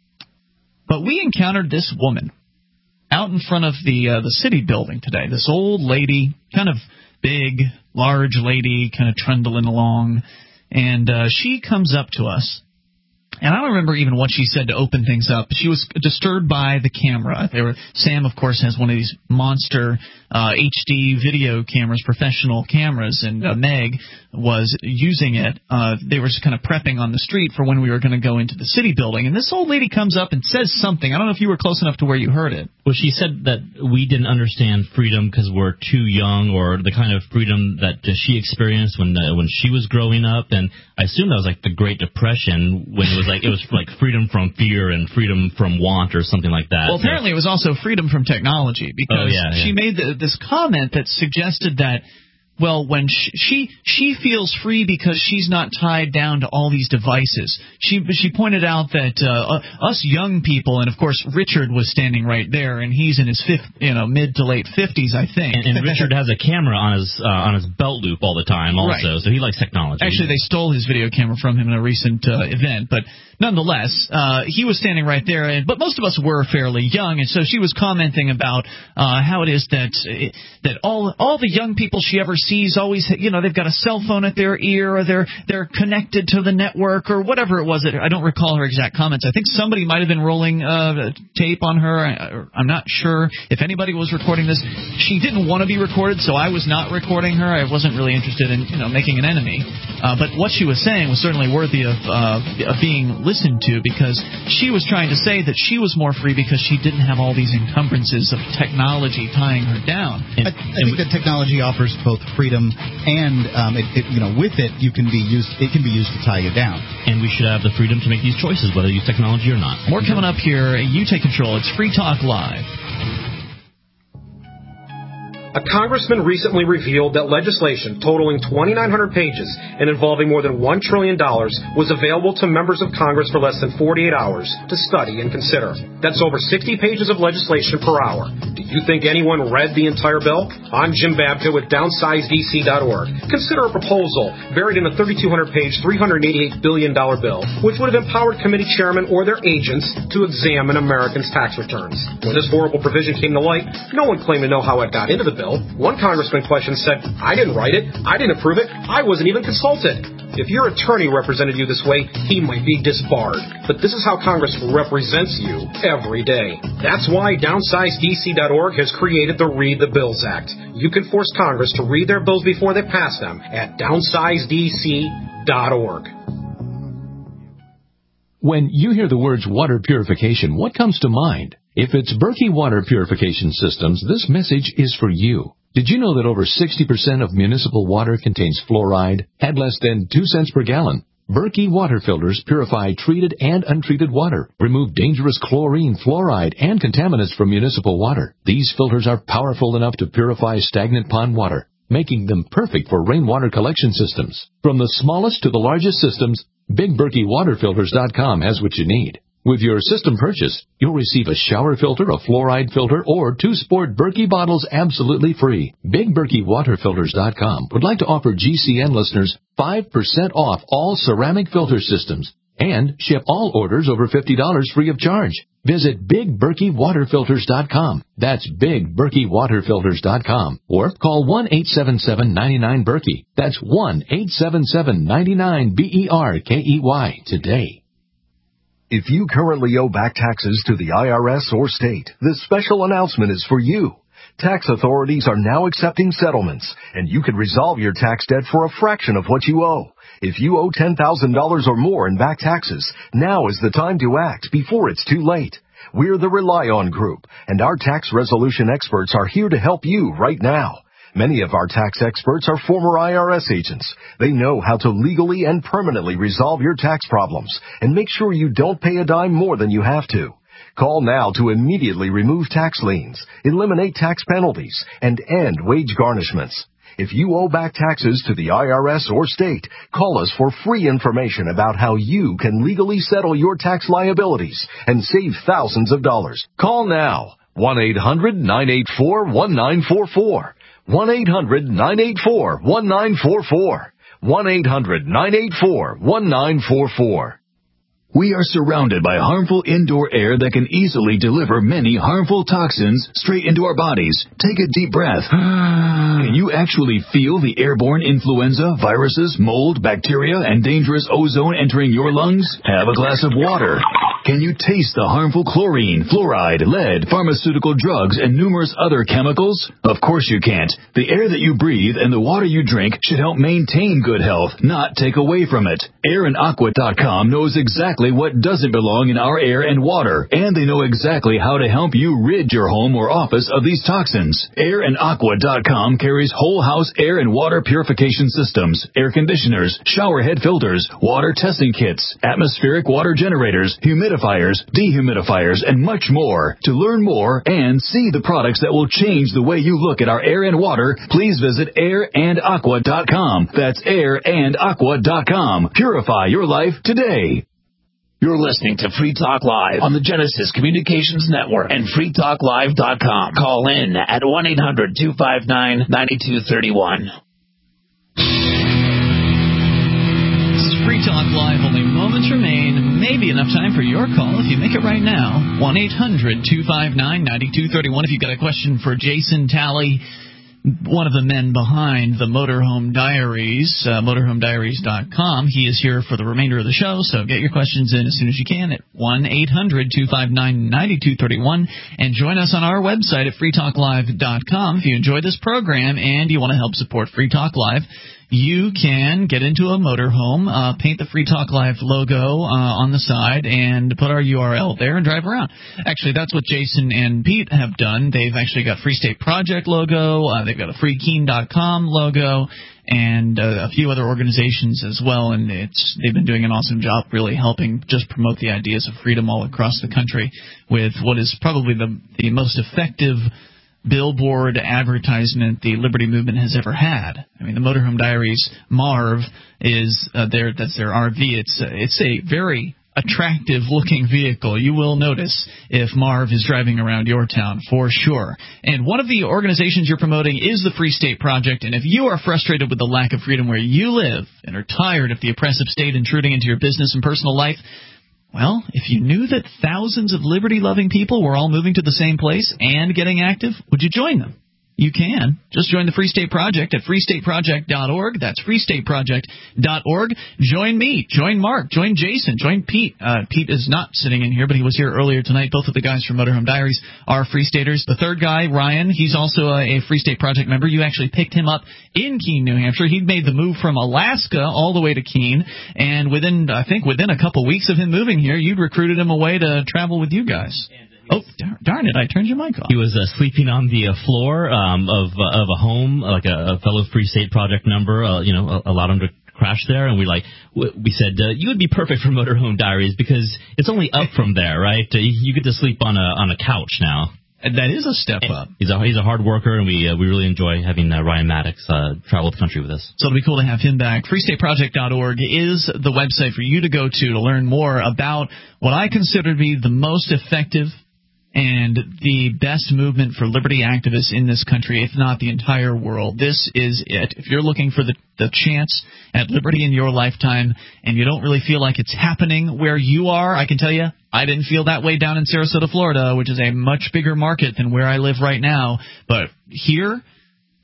But we encountered this woman out in front of the uh, the city building today. This old lady, kind of big, large lady, kind of trundling along. And uh, she comes up to us. And I don't remember even what she said to open things up. She was disturbed by the camera. They were, Sam, of course, has one of these monster uh, H D video cameras, professional cameras, and uh, Meg was using it. Uh, they were just kind of prepping on the street for when we were going to go into the city building. And this old lady comes up and says something. I don't know if you were close enough to where you heard it. Well, she said that we didn't understand freedom because we're too young, or the kind of freedom that uh, she experienced when uh, when she was growing up. And I assume that was like the Great Depression, when it was like it was like freedom from fear and freedom from want or something like that. Well, apparently it was also freedom from technology, because oh, yeah, yeah. she made the, this comment that suggested that, well, when she, she she feels free because she's not tied down to all these devices. She she pointed out that uh, us young people, and of course Richard was standing right there, and he's in his fifth, you know, mid to late fifties, I think. And, and Richard has a camera on his uh, on his belt loop all the time, also, right. So he likes technology. Actually, they stole his video camera from him in a recent uh, event, but nonetheless, uh, he was standing right there. And but most of us were fairly young, and so she was commenting about uh, how it is that that all all the young people she ever sees always, you know, they've got a cell phone at their ear, or they're they're connected to the network, or whatever it was. That I don't recall her exact comments. I think somebody might have been rolling uh, tape on her. I, I'm not sure if anybody was recording this. She didn't want to be recorded, so I was not recording her. I wasn't really interested in, you know, making an enemy. Uh, but what she was saying was certainly worthy of, uh, of being listened to, because she was trying to say that she was more free because she didn't have all these encumbrances of technology tying her down. I, I think that technology offers both freedom and, um, it, it, you know, with it you can be used. It can be used to tie you down. And we should have the freedom to make these choices, whether you use technology or not. More coming up here. You take control. It's Free Talk Live. A congressman recently revealed that legislation totaling twenty-nine hundred pages and involving more than one trillion dollars was available to members of Congress for less than forty-eight hours to study and consider. That's over sixty pages of legislation per hour. Do you think anyone read the entire bill? I'm Jim Babka with downsize D C dot org. Consider a proposal buried in a thirty-two hundred page, three hundred eighty-eight billion dollars bill, which would have empowered committee chairmen or their agents to examine Americans' tax returns. When this horrible provision came to light, no one claimed to know how it got into the bill. One congressman questioned said, I didn't write it, I didn't approve it, I wasn't even consulted. If your attorney represented you this way, he might be disbarred. But this is how Congress represents you every day. That's why downsize D C dot org has created the Read the Bills Act. You can force Congress to read their bills before they pass them at downsize D C dot org. When you hear the words water purification, what comes to mind? If it's Berkey Water Purification Systems, this message is for you. Did you know that over sixty percent of municipal water contains fluoride at less than two cents per gallon? Berkey water filters purify treated and untreated water, remove dangerous chlorine, fluoride, and contaminants from municipal water. These filters are powerful enough to purify stagnant pond water, making them perfect for rainwater collection systems. From the smallest to the largest systems, Big Berkey Water Filters dot com has what you need. With your system purchase, you'll receive a shower filter, a fluoride filter, or two sport Berkey bottles absolutely free. Big Berkey Water Filters dot com would like to offer G C N listeners five percent off all ceramic filter systems and ship all orders over fifty dollars free of charge. Visit Big Berkey Water Filters dot com. That's Big Berkey Water Filters dot com. Or call one eight seven seven, nine nine, Berkey. That's one eight seven seven, nine nine, B E R K E Y today. If you currently owe back taxes to the I R S or state, this special announcement is for you. Tax authorities are now accepting settlements, and you can resolve your tax debt for a fraction of what you owe. If you owe ten thousand dollars or more in back taxes, now is the time to act before it's too late. We're the Rely On Group, and our tax resolution experts are here to help you right now. Many of our tax experts are former I R S agents. They know how to legally and permanently resolve your tax problems and make sure you don't pay a dime more than you have to. Call now to immediately remove tax liens, eliminate tax penalties, and end wage garnishments. If you owe back taxes to the I R S or state, call us for free information about how you can legally settle your tax liabilities and save thousands of dollars. Call now. one eight hundred nine eight four one nine four four. one eight hundred nine eight four one nine four four. one eight hundred nine eight four one nine four four. We are surrounded by harmful indoor air that can easily deliver many harmful toxins straight into our bodies. Take a deep breath. Can you actually feel the airborne influenza, viruses, mold, bacteria, and dangerous ozone entering your lungs? Have a glass of water. Can you taste the harmful chlorine, fluoride, lead, pharmaceutical drugs, and numerous other chemicals? Of course you can't. The air that you breathe and the water you drink should help maintain good health, not take away from it. air and aqua dot com knows exactly what doesn't belong in our air and water, and they know exactly how to help you rid your home or office of these toxins. air and aqua dot com carries whole house air and water purification systems, air conditioners, shower head filters, water testing kits, atmospheric water generators, humidifiers, dehumidifiers, and much more. To learn more and see the products that will change the way you look at our air and water, please visit air and aqua dot com. That's air and aqua dot com. Purify your life today. You're listening to Free Talk Live on the Genesis Communications Network and free talk live dot com. Call in at one eight hundred two five nine nine two three one. This is Free Talk Live. Only moments remain. Maybe enough time for your call if you make it right now. one eight hundred two five nine nine two three one. If you've got a question for Jason Talley, one of the men behind the Motorhome Diaries, uh, motorhome diaries dot com. He is here for the remainder of the show, so get your questions in as soon as you can at one eight hundred two five nine nine two three one. And join us on our website at free talk live dot com. If you enjoy this program and you want to help support Free Talk Live, you can get into a motorhome, uh, paint the Free Talk Live logo uh, on the side, and put our U R L there and drive around. Actually, that's what Jason and Pete have done. They've actually got Free State Project logo. Uh, they've got a free keen dot com logo, and uh, a few other organizations as well. And it's they've been doing an awesome job really helping just promote the ideas of freedom all across the country with what is probably the, the most effective billboard advertisement the Liberty Movement has ever had. I mean, the Motorhome Diaries Marv is uh, their that's their R V. It's uh, it's a very attractive looking vehicle. You will notice if Marv is driving around your town for sure. And one of the organizations you're promoting is the Free State Project. And if you are frustrated with the lack of freedom where you live and are tired of the oppressive state intruding into your business and personal life, well, if you knew that thousands of liberty-loving people were all moving to the same place and getting active, would you join them? You can. Just join the Free State Project at free state project dot org. That's free state project dot org. Join me. Join Mark. Join Jason. Join Pete. Uh, Pete is not sitting in here, but he was here earlier tonight. Both of the guys from Motorhome Diaries are Free Staters. The third guy, Ryan, he's also a, a Free State Project member. You actually picked him up in Keene, New Hampshire. He'd made the move from Alaska all the way to Keene, and within, I think, within a couple weeks of him moving here, you'd recruited him away to travel with you guys. Oh, darn it, I turned your mic off. He was uh, sleeping on the uh, floor um, of uh, of a home, like a, a fellow Free State Project member, uh, you know, allowed him to crash there. And we like we said, uh, you would be perfect for Motorhome Diaries because it's only up from there, right? Uh, you get to sleep on a on a couch now. And that is a step up. He's a he's a hard worker, and we uh, we really enjoy having uh, Ryan Maddox uh, travel the country with us. So it'll be cool to have him back. free state project dot org is the website for you to go to to learn more about what I consider to be the most effective and the best movement for liberty activists in this country, if not the entire world. This is it. If you're looking for the, the chance at liberty in your lifetime and you don't really feel like it's happening where you are, I can tell you, I didn't feel that way down in Sarasota, Florida, which is a much bigger market than where I live right now. But here,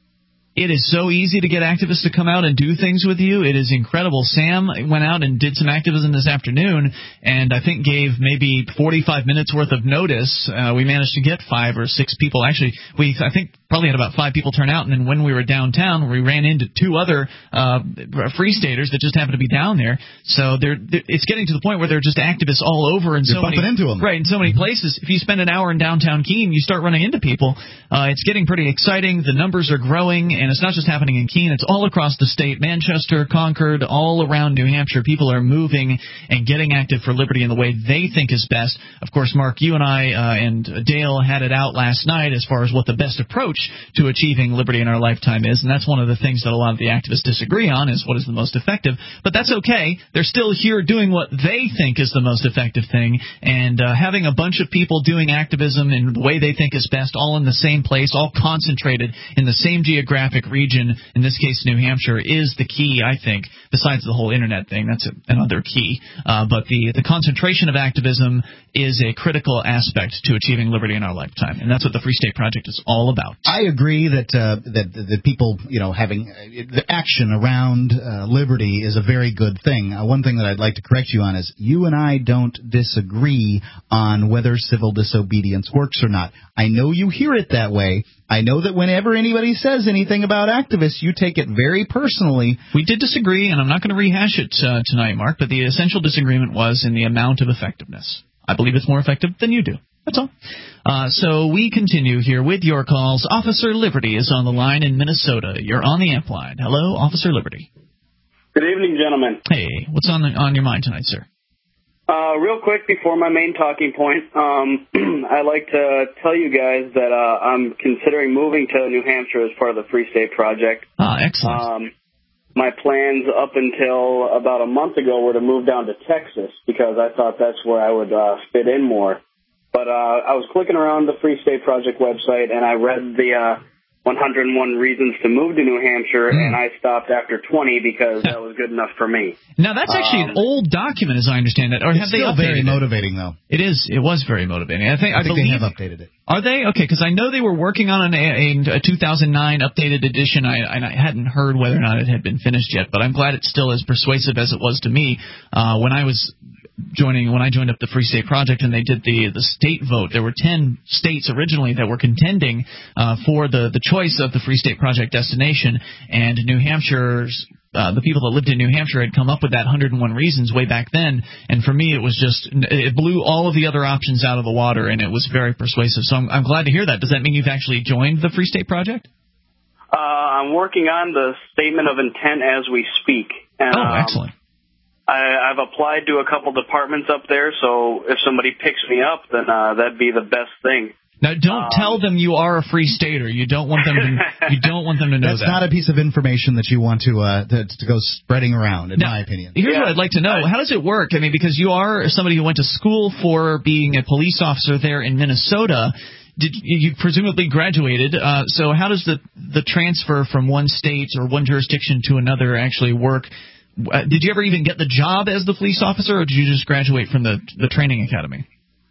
It is so easy to get activists to come out and do things with you. It is incredible. Sam went out and did some activism this afternoon, and I think gave maybe forty-five minutes worth of notice. Uh, we managed to get five or six people. Actually, we I think probably had about five people turn out, and then when we were downtown, we ran into two other uh, Free Staters that just happened to be down there. So they're, they're, it's getting to the point where they're just activists all over in You're so many into them. Right, in so many places. If you spend an hour in downtown Keene, you start running into people. Uh, it's getting pretty exciting. The numbers are growing. And it's not just happening in Keene, it's all across the state. Manchester, Concord, all around New Hampshire, people are moving and getting active for liberty in the way they think is best. Of course, Mark, you and I uh, and Dale had it out last night as far as what the best approach to achieving liberty in our lifetime is, and that's one of the things that a lot of the activists disagree on, is what is the most effective. But that's okay. They're still here doing what they think is the most effective thing, and uh, having a bunch of people doing activism in the way they think is best, all in the same place, all concentrated in the same geographic region, in this case New Hampshire, is the key, I think, besides the whole internet thing. That's a, another key. Uh, but the, the concentration of activism is a critical aspect to achieving liberty in our lifetime, and that's what the Free State Project is all about. I agree that uh, that the people, you know, having uh, the action around uh, liberty is a very good thing. Uh, one thing that I'd like to correct you on is you and I don't disagree on whether civil disobedience works or not. I know you hear it that way. I know that whenever anybody says anything about activists, you take it very personally. We did disagree, and I'm not going to rehash it uh, tonight, Mark, but the essential disagreement was in the amount of effectiveness. I believe it's more effective than you do. That's all. Uh, so we continue here with your calls. Officer Liberty is on the line in Minnesota. You're on the amp line. Hello, Officer Liberty. Good evening, gentlemen. Hey, what's on the, on your mind tonight, sir? Uh, real quick before my main talking point, um, I'd like to tell you guys that uh, I'm considering moving to New Hampshire as part of the Free State Project. Ah, excellent. Um, my plans up until about a month ago were to move down to Texas because I thought that's where I would uh, fit in more. But uh, I was clicking around the Free State Project website, and I read the uh, one hundred one Reasons to Move to New Hampshire, mm. and I stopped after twenty because that was good enough for me. Now, that's actually um, an old document, as I understand it. Or have it's they still updated very it? motivating, though. It is. It was very motivating. I think, I, I think believe, they have updated it. Are they? Okay, because I know they were working on an, a, a two thousand nine updated edition. I, I hadn't heard whether or not it had been finished yet, but I'm glad it's still as persuasive as it was to me uh, when I was joining when I joined up the Free State Project and they did the the state vote. There were ten states originally that were contending uh, for the the choice of the Free State Project destination, and New Hampshire's uh, the people that lived in New Hampshire had come up with that one hundred one Reasons way back then, and for me it was just it blew all of the other options out of the water, and it was very persuasive. So I'm, I'm glad to hear that. Does that mean you've actually joined the Free State Project? Uh, I'm working on the statement of intent as we speak. And, oh, um, excellent. I, I've applied to a couple departments up there, so if somebody picks me up, then uh, that'd be the best thing. Now, don't um, tell them you are a free stater. You don't want them to. You don't want them to know That's that. That's not a piece of information that you want to uh, to, to go spreading around, in now, my opinion. Here's yeah. what I'd like to know: how does it work? I mean, because you are somebody who went to school for being a police officer there in Minnesota. Did you presumably graduated? Uh, so how does the the transfer from one state or one jurisdiction to another actually work? Uh, did you ever even get the job as the police officer, or did you just graduate from the the training academy?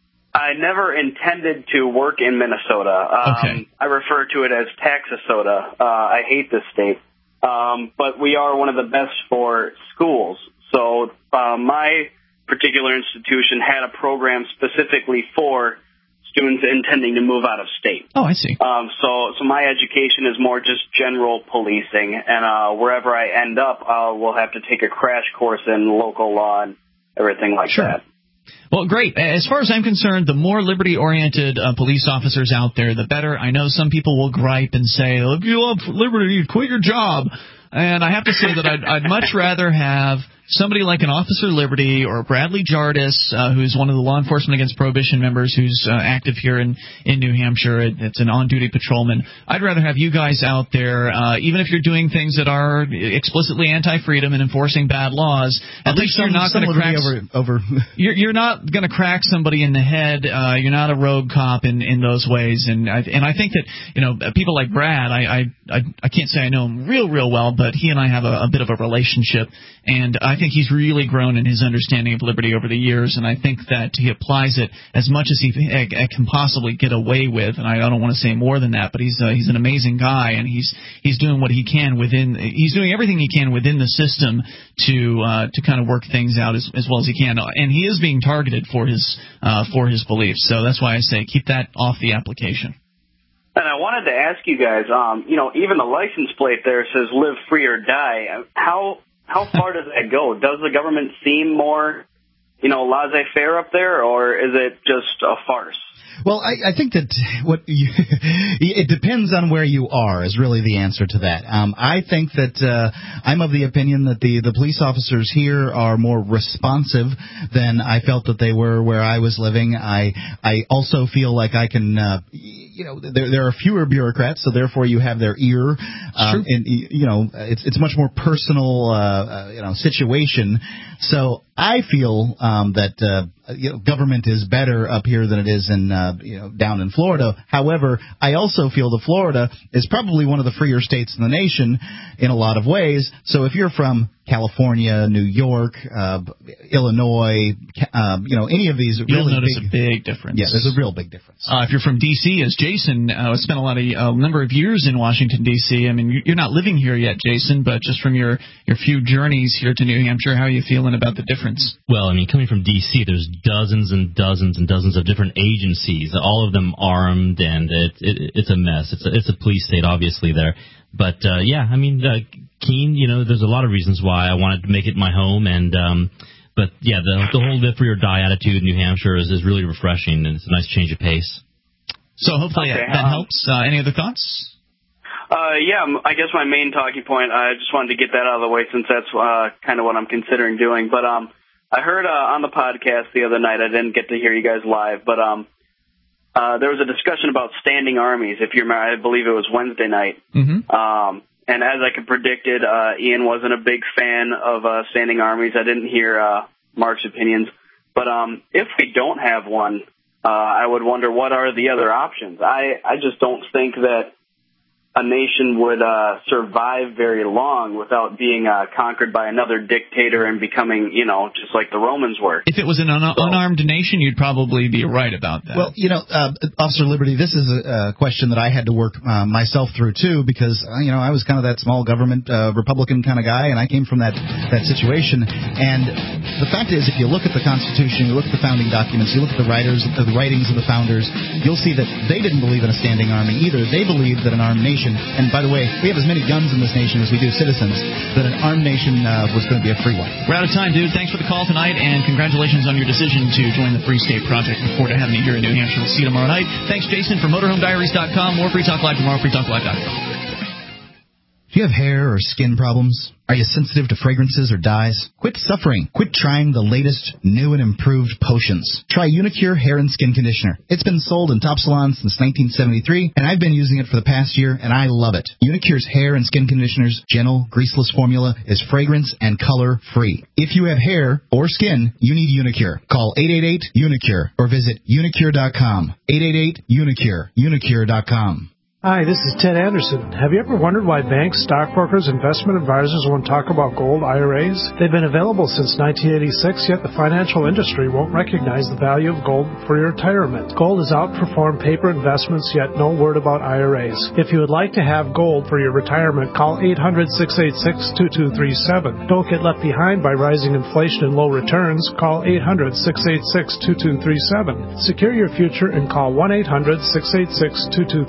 I never intended to work in Minnesota. Um, okay. I refer to it as Taxasota. Uh, I hate this state. Um, but we are one of the best for schools. So uh, my particular institution had a program specifically for students intending to move out of state. Oh, I see. Um, so so my education is more just general policing, and uh, wherever I end up, uh, we'll have to take a crash course in local law and everything like sure. that. Well, great. As far as I'm concerned, the more liberty-oriented uh, police officers out there, the better. I know some people will gripe and say, if you love liberty, quit your job. And I have to say that I'd, I'd much rather have somebody like an Officer Liberty or Bradley Jardis, uh, who's one of the law enforcement against prohibition members who's uh, active here in, in New Hampshire. It, it's an on-duty patrolman. I'd rather have you guys out there, uh, even if you're doing things that are explicitly anti-freedom and enforcing bad laws, at least some, you're not going to crack over, over. you're, you're not going to crack somebody in the head. Uh, you're not a rogue cop in, in those ways. And I, and I think that, you know, people like Brad, I, I, I, I can't say I know him real, real well, but he and I have a, a bit of a relationship, and I think he's really grown in his understanding of liberty over the years, and I think that he applies it as much as he uh, can possibly get away with, and I, I don't want to say more than that, but he's uh, he's an amazing guy, and he's he's doing what he can within, he's doing everything he can within the system to uh, to kind of work things out as, as well as he can, and he is being targeted for his uh, for his beliefs, so that's why I say keep that off the application. And I wanted to ask you guys, um, you know, even the license plate there says live free or die. How how far does that go? Does the government seem more, you know, laissez-faire up there, or is it just a farce? Well, I, I think that what you, it depends on where you are is really the answer to that. Um, I think that uh, I'm of the opinion that the, the police officers here are more responsive than I felt that they were where I was living. I I also feel like I can, uh, you know, there there are fewer bureaucrats, so therefore you have their ear. Um, and you know, it's it's much more personal, uh, uh, you know, situation. So I feel um, that uh, you know, government is better up here than it is in uh, you know down in Florida. However, I also feel that Florida is probably one of the freer states in the nation in a lot of ways. So if you're from California, New York, uh, Illinois, uh, you know, any of these, you'll really notice big, a big difference. Yeah, there's a real big difference. Uh, if you're from D C, as Jason uh, spent a lot of a number of years in Washington D C. I mean, you're not living here yet, Jason, but just from your your few journeys here to New Hampshire, how are you feeling about the difference? Well, I mean, coming from D C, there's dozens and dozens and dozens of different agencies, all of them armed, and it, it, it's a mess. It's a, it's a police state, obviously, there. But, uh, yeah, I mean, uh, Keene, you know, there's a lot of reasons why I wanted to make it my home. And, um, but, yeah, the, the whole live free or die attitude in New Hampshire is, is really refreshing, and it's a nice change of pace. So hopefully okay, that um, helps. Uh, any other thoughts? Uh, yeah, I guess my main talking point, I just wanted to get that out of the way since that's uh, kind of what I'm considering doing. But um, I heard uh, on the podcast the other night, I didn't get to hear you guys live, but um, uh, there was a discussion about standing armies, if you remember, I believe it was Wednesday night. Mm-hmm. Um, and as I could predicted, uh, Ian wasn't a big fan of uh, standing armies. I didn't hear uh, Mark's opinions. But um, if we don't have one, uh, I would wonder what are the other options. I, I just don't think that a nation would uh, survive very long without being uh, conquered by another dictator and becoming, you know, just like the Romans were. If it was an un- so, unarmed nation, you'd probably be right about that. Well, you know, uh, Officer Liberty, this is a, a question that I had to work uh, myself through, too, because, uh, you know, I was kind of that small government uh, Republican kind of guy, and I came from that, that situation. And the fact is, if you look at the Constitution, you look at the founding documents, you look at the writers, uh, the writings of the founders, you'll see that they didn't believe in a standing army either. They believed that an armed nation, and by the way, we have as many guns in this nation as we do citizens, that an armed nation uh, was going to be a free one. We're out of time, dude. Thanks for the call tonight, and congratulations on your decision to join the Free State Project. Look forward to having you here in New Hampshire. We'll see you tomorrow night. Thanks, Jason, from motorhome diaries dot com. More Free Talk Live tomorrow, free talk live dot com. Do you have hair or skin problems? Are you sensitive to fragrances or dyes? Quit suffering. Quit trying the latest, new and improved potions. Try Unicure Hair and Skin Conditioner. It's been sold in top salons since nineteen seventy-three, and I've been using it for the past year, and I love it. Unicure's hair and skin conditioner's gentle, greaseless formula is fragrance and color-free. If you have hair or skin, you need Unicure. Call eight eight eight, UNICURE or visit unicure dot com. eight eight eight, UNICURE. unicure dot com. Hi, this is Ted Anderson. Have you ever wondered why banks, stockbrokers, investment advisors won't talk about gold I R As? They've been available since nineteen eighty-six, yet the financial industry won't recognize the value of gold for your retirement. Gold has outperformed paper investments, yet no word about I R As. If you would like to have gold for your retirement, call eight hundred, six eight six, two two three seven. Don't get left behind by rising inflation and low returns. Call eight hundred, six eight six, two two three seven. Secure your future and call one eight hundred, six eight six, two two three seven.